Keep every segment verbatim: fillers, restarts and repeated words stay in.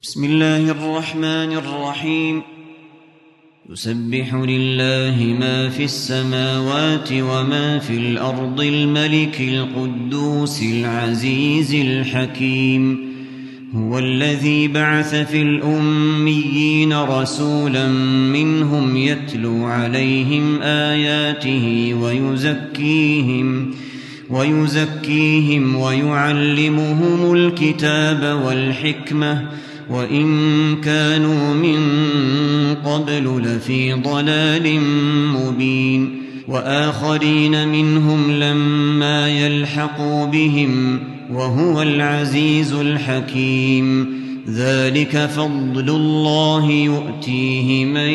بسم الله الرحمن الرحيم. يسبح لله ما في السماوات وما في الأرض الملك القدوس العزيز الحكيم. هو الذي بعث في الأميين رسولا منهم يتلو عليهم آياته ويزكيهم ويزكيهم ويعلمهم الكتاب والحكمة وإن كانوا من قبل لفي ضلال مبين. وآخرين منهم لما يلحقوا بهم وهو العزيز الحكيم. ذلك فضل الله يؤتيه من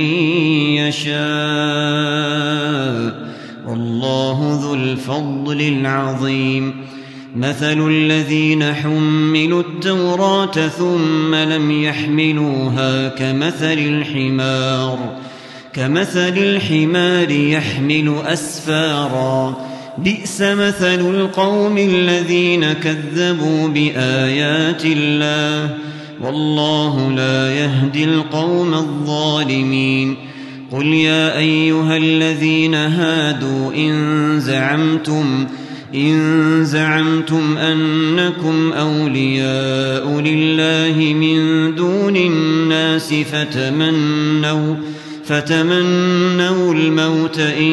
يشاء والله ذو الفضل العظيم. مثل الذين حملوا التوراة ثم لم يحملوها كمثل الحمار كمثل الحمار يحمل أسفارا بئس مثل القوم الذين كذبوا بآيات الله والله لا يهدي القوم الظالمين. قل يا أيها الذين هادوا إن زعمتم إن زعمتم أنكم أولياء لله من دون الناس فتمنوا فتمنوا الموت إن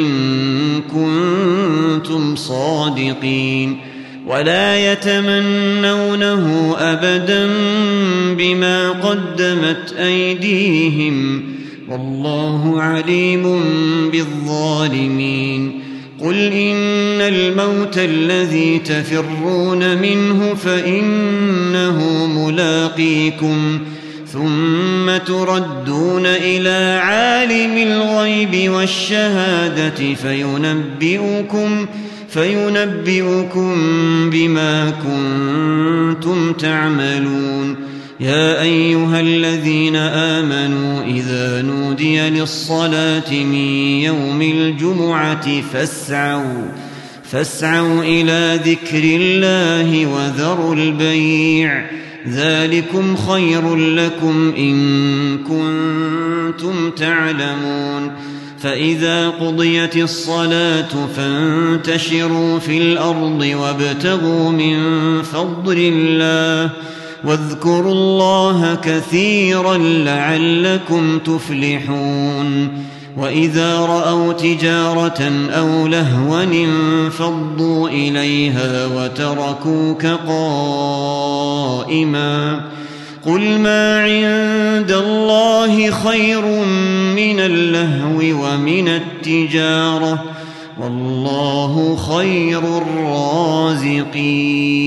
كنتم صادقين ولا يتمنونه أبدا بما قدمت أيديهم والله عليم بالظالمين. قل إن الموت الذي تفرون منه فإنه ملاقيكم ثم تردون إلى عالم الغيب والشهادة فينبئكم فينبئكم بما كنتم تعملون. يا أيها الذين آمنوا إذا نودي للصلاة من يوم الجمعة فاسعوا فاسعوا إلى ذكر الله وذروا البيع ذلكم خير لكم إن كنتم تعلمون. فإذا قضيت الصلاة فانتشروا في الأرض وابتغوا من فضل الله واذكروا الله كثيرا لعلكم تفلحون. وإذا رأوا تجارة أو لهوا انفضوا إليها وتركوك قائما قل ما عند الله خير من اللهو ومن التجارة والله خير الرازقين.